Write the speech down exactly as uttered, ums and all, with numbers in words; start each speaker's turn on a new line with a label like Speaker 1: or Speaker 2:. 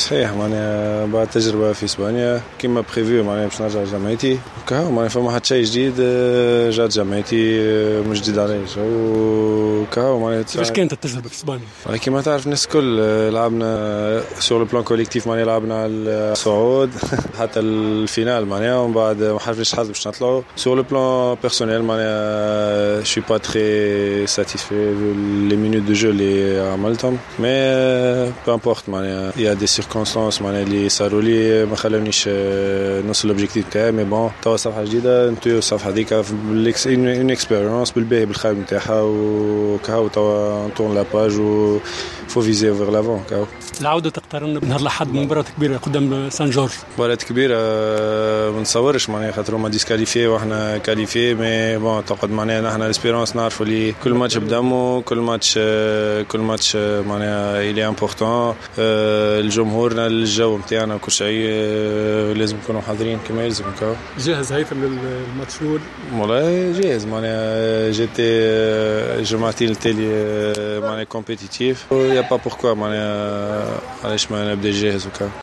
Speaker 1: صحيح معناها بعد تجربة في إسبانيا كما بريفيو معناها باش نرجع جامعتي كهو معناها فما حتى شيء جديد جات جامعتي مش جديد عليش وكهو معناها
Speaker 2: كيفاش كانت التجربة في إسبانيا؟
Speaker 1: معناها كما تعرف الناس الكل لعبنا سور البلان كوليكتيف معناها لعبنا على الصعود حتى الفينال معناها ومن بعد ما حرفناش حظ باش نطلعوا سور البلان بيرسونيل معناها شوي با تري ساتيسفي لي مينوت دو جو اللي عملتهم مي بو امبورت معناها يا دي سيركونستانس معناها اللي صاروا لي ما خلونيش نوصل لوبجيكتيف تاعي مي بون توا صفحه جديده نتوي الصفحه هذيك بالاكس اون اكسبيريونس بالباهي بالخايب نتاعها وكهو توا نطون لا باج و فو فيزي فيغ لافون كهو
Speaker 2: العوده تقترن بنهار الاحد مباراه كبيره قدام سان جورج
Speaker 1: مباراه كبيره ما نتصورش معناها خاطر هما ديسكاليفي واحنا كاليفي مي بون تقعد معناها نحن الاسبيرونس نعرفوا لي كل ماتش بدمه كل ماتش كل ماتش معناها إلي امبورطون الجمهورنا الجو نتاعنا وكل شيء لازم نكونوا حاضرين كما يلزم كهو
Speaker 2: جاهز هيثم للماتش الاول
Speaker 1: والله جاهز معناها جيتي جمعتي التالي معناها كومبيتيتيف يا با بوركوا معناها علاش ما نبدا جاهز وكا